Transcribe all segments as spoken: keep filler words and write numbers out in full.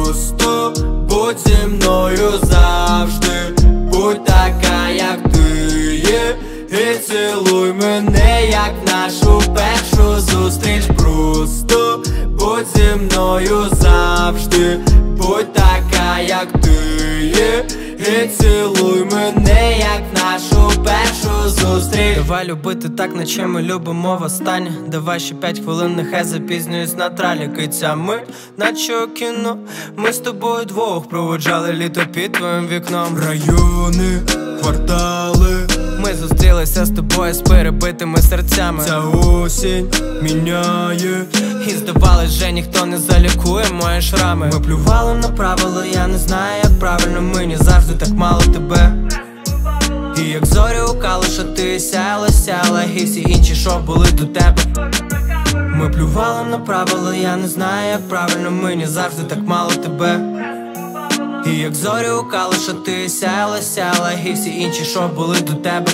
Просто будь зі мною завжди, будь така, як ти є, і цілуй мене, як нашу першу зустріч. Просто будь зі мною завжди, будь така, як ти є, і цілуй мене, як нашу першу зустріч. Давай любити так, наче ми любимо востаннє. Давай ще п'ять хвилин, нехай запізнююсь на тралі. Киця мить, наче у кіно. Ми з тобою двох проводжали літо під твоїм вікном. Райони, квартали, ми зустрілися з тобою з перебитими серцями. ця осінь міняє, і здавалось, вже ніхто не залікує мої шрами. Ми плювали на правила, я не знаю, як правильно. Мені завжди так мало тебе. І як зорі у калиша ти сяяла, сяяла, і всі інші, що були до тебе. Ми плювали на правила, я не знаю, як правильно. Мені завжди так мало тебе. І як зорі у калиша ти сяяла, сяяла, і всі інші, що були до тебе.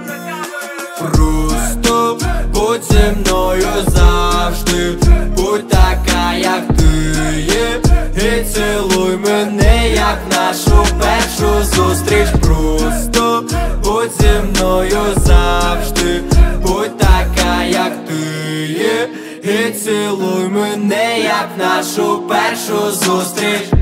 Просто будь зі мною завжди, будь така, як ти є, і цілуй мене, як нашу першу зустріч. Просто будь зі мною завжди, будь така, як ти є, і цілуй мене, як нашу першу зустріч.